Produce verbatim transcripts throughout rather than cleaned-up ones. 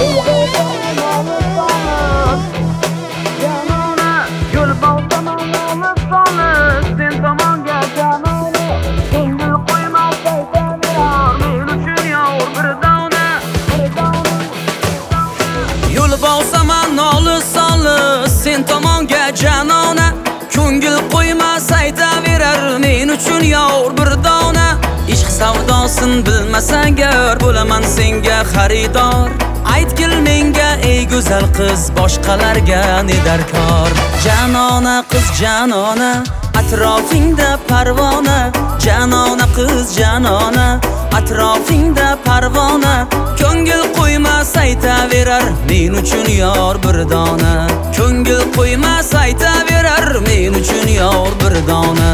Sen tomonga janona, ko'ngil qo'ymas aytaverar men uchun yor bir dona. Ishq savdosin bilmasang gar, bo'laman senga xaridor. Aytgil menga ey go'zal qiz, boshqalarga ne darkor. Janona qiz janona, atrofingda parvona. Janona qiz janona, atrofingda parvona. Ko'ngil qo'ymas aytaverar men uchun yor bir dona. Ko'ngil qo'ymas aytaverar men uchun yor bir dona.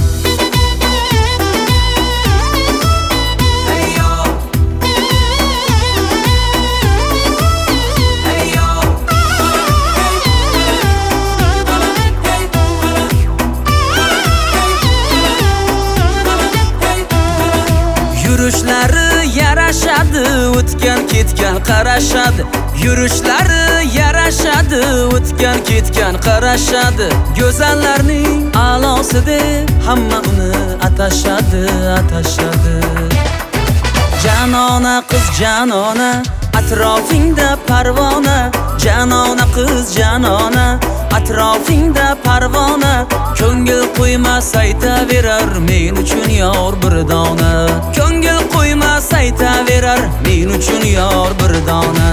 Yurishlari yarashadi, o'tgan ketgan qarashadi. Yurishlari yarashadi, o'tgan ketgan qarashadi. Go'zallarning a'losi deb hamma uni atashadi, atashadi. Janona qiz janona, atrofingda parvona. Janona qiz janona, atrofingda parvona. Ko'ngil qo'ymas aytaverar men uchun yor bir dona. Ko'ngil qo'ymas aytaverar men uchun yor bir dona.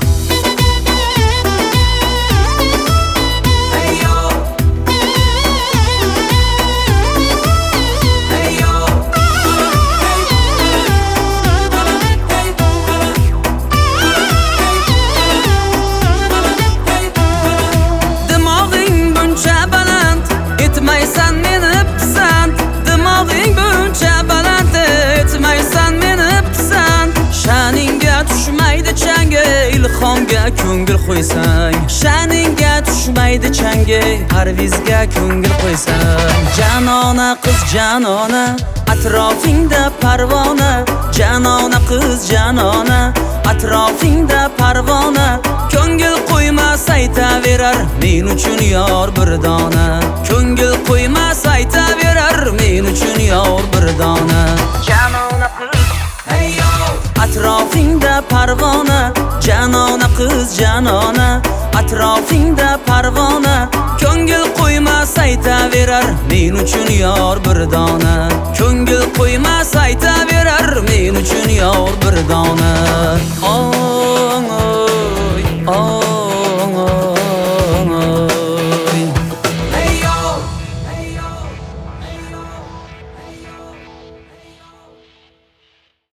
Etmaysan meni pisand, dimog'ing buncha baland. Etmaysan meni pisand, sha'ningga tushmaydi changa, ilhomga ko'ngil qo'ysang. Sha'ningga tushmaydi changa, parvizga ko'ngil qo'ysang. Janona qiz janona, atrofingda parvona. Janona qiz janona, atrofingda parvona. Ko'ngil qo'ymas aytaverar men uchun yor bir dona. Ko'ngil qo'ymas aytaverar men uchun yor bir dona. Janona qiz hey yo, atrofingda parvona. Janona qiz janona, atrofingda parvona. Ko'ngil qo'ymas aytaverar men uchun yor bir dona. Ko'ngil qo'ymas aytaverar men uchun yor bir dona.